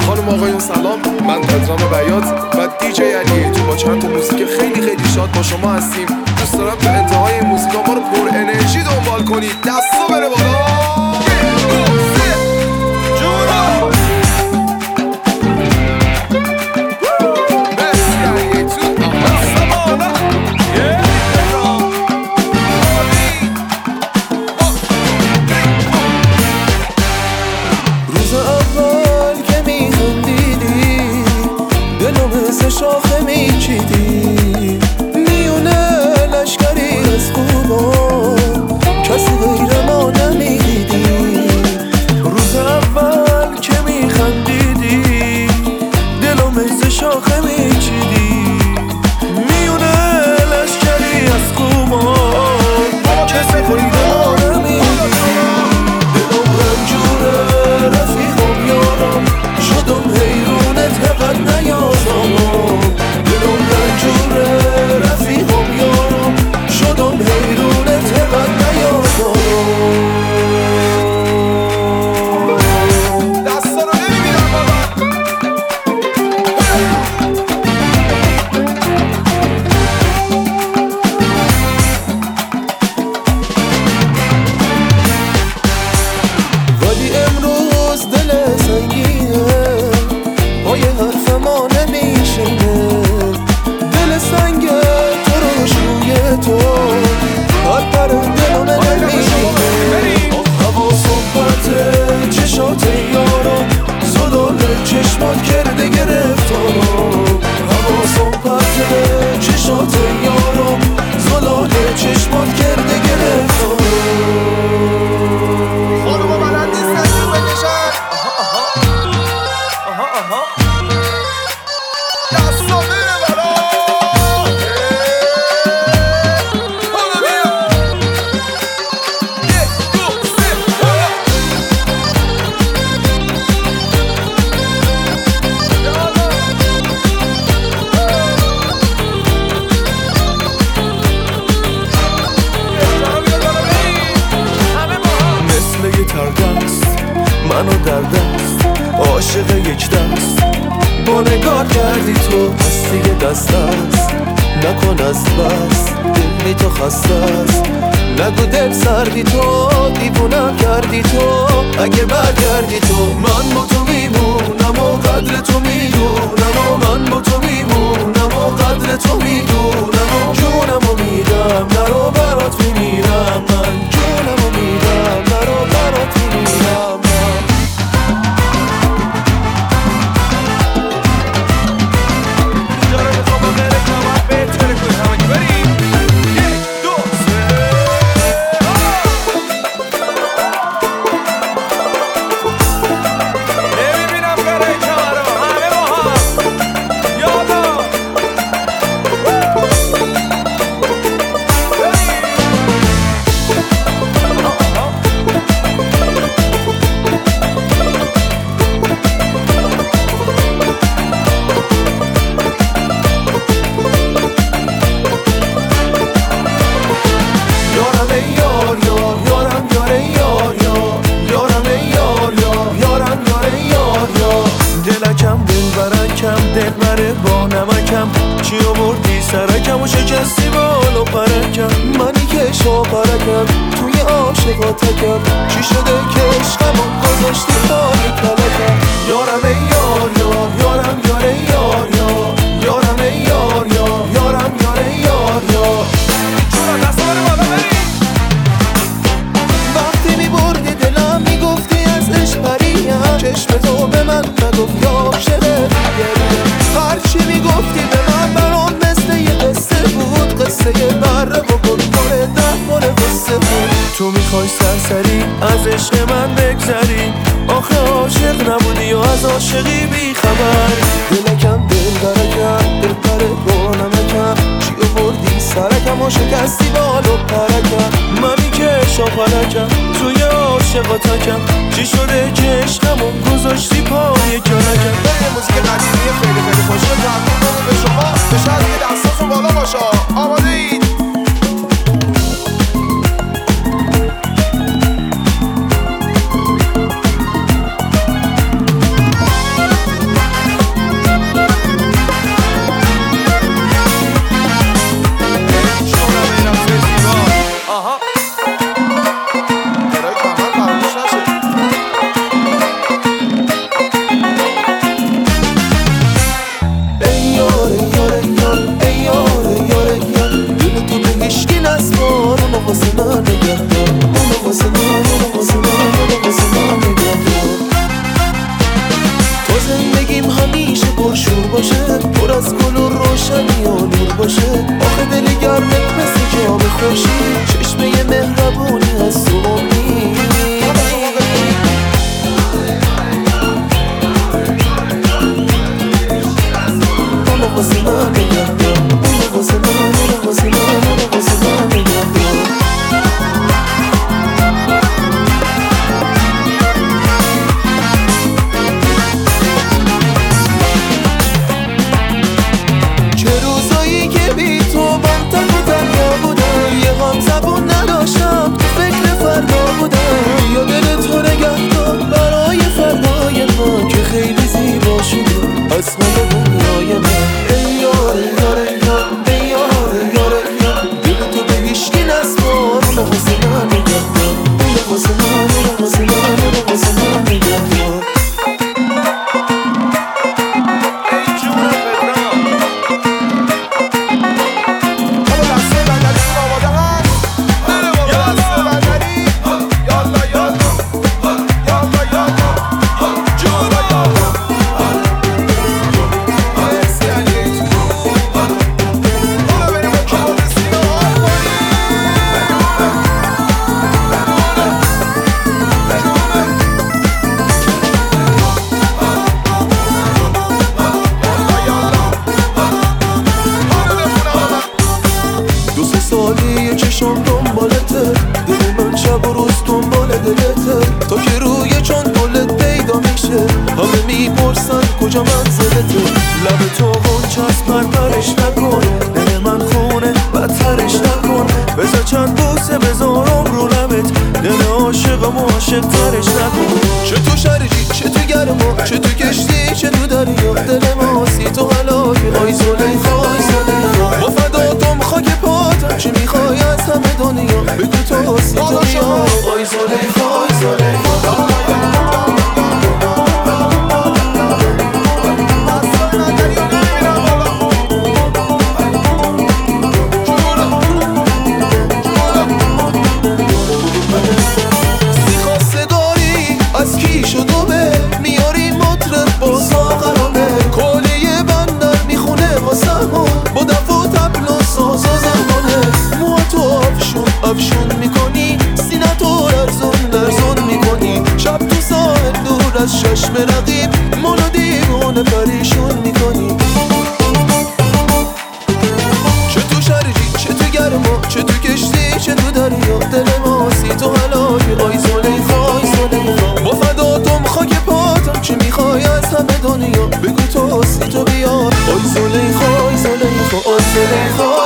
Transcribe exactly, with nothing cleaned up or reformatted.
خانم آقایون سلام، من پدرام بیات و دیجی علی تو با چند تا موزیک خیلی خیلی شاد با شما هستیم. دوست دارم تو انتهای این موزیکا ما رو پر انرژی دنبال کنید. دستا بره بالا. شاخه میچیدی میونه لشکری از خوبا کسی غیر ما نمیدیدی. روز اول که میخندیدی دلو میز شاخه میچیدی میونه لشکری از خوبا کسی غیر ما نمیدیدی. دلم رنجوره رفیقم یارم شدم حیرونت حقد نیازم. دلم رنجوره رفیقم یارم شدم حیرونت حقد نیازم. دستا رو نمیبینم بابا. ولی امروز دل سنگینه پای حرف ما نمیشینه. دل سنگ تو رو شوی تو هر پرنده رو نمیشینه. حواسم پرته چشات یارم زلال چشمات کرده گرفتارم. حواسم پرته چشات یارم زلال چشمات کرده گرفتارم. خانوما بلد نیستن تو بکشن. آها آها دستا میره بالا. حالا بیا یک دو سه بالا. مثل یه تردست منو در دست عاشق یک دست با نگاه کردی تو هستی یه دست است. نکن از بس دل بی تو خسته است. نگو دل سردی تو دیوونم کردی تو. اگه برگردی تو من با تو میمونم و قدر تو میدونم و من با تو میمونم و قدر تو میدونم و جونم و میدم نرو برات میمیرم. من جونم و میدم نرو برات میمیرم. دل بره با نمکم چی آوردی سرکم و شکستی بالو پرکم. منی که شاپرکم توی عاشقاتکم چی شده که عشقمو گذاشتی پای کلکم. یارم ای یار یار یارم یار ای یار یار یارم ای یار یار یارم یار ای یار یار. چورا دستا بره بالا بریم. وقتی میبردی دلم میگفتی از عشق پریم چشم تو به من نگفت یا عاشقه هرچی میگفتی به من برام مثل یه قصه بود. قصه یه بره و گلگونه ده باره قصه بود. تو میخوای سرسری از عشق من بگذری آخه عاشق نبودی و از عاشقی بی خبر. دلکم دل برکم دل پره با نمکم چی آوردی سرکم و شکستی بالو پرکم. منی که شاپرکم توی عاشقاتکم چی شده که عشقمو گذاشتی پای کلکم. یه موزیک قدیمی خیلی خیلی خوشگل تقدیم کنم به شما. به شرطی که دستاتون بالا باشه. آماده اید؟ روشنی و نور باشه. آخه دلی گرمت مثل جام خورشید، چشمه مهربونی از تو امید. اونو واسه من نگهدار، اونو واسه من، اونو واسه من، اونو واسه من نگهدار. چه روزایی که بی تو من تک و تنها بودم، یه غم زبون نداشتم تو فکر فردا بودم. یا دل تو نگهدار برای فردای من که خیلی زیبا شده از همه دنیای من. ای یار یار یار ای یار یار یار، دل تو به هیچکی نسپار. اونو واسه من نگهدار، اونو واسه من، اونو واسه من، اونو واسه من نگهدار. سالی چشم دنبالته، دل من شب و روز دنبال دلته. تا که روی چون دلت پیدا میشه همه میپرسن کجا منزلته. لب تو غنچست پرپرش نکن، دل من خونه بدترش نکن. بذار چند بوسه بذارم رو لبت، دل عاشقم و عاشق ترش نکن. چه تو شرجی چه تو گرما، چه تو کشتی چه تو دریا، دل ما سی تو حلاکی. آی زلیخا آی زلیخا، با فداتم خاک پاتم، چی میخوای از همه دنیا بگو تو سی تو بیا. آی زلیخا آی زلیخا. از کی شد و به میاری مطرب با ساغرانه، کلیه بندر میخونه واسمون با دف و تبل و ساز و زمانه. موها تو افشون افشون میکنی، سینه تو لرزون لرزون میکنی. شب تو ساحل دور از چشم رقیب منو دیوونه پریشون میکنی. چه تو شرجی چه تو گرما، چه تو کشتی چه تو دریا، دل ما سی تو حلاکی. آی زلیخا آی زلیخا، با فداتم خاک پاتم، چی میخوای از همه دنیا بگو تو سی تو بیا. آی زلیخا آی زلیخا آی زلیخا.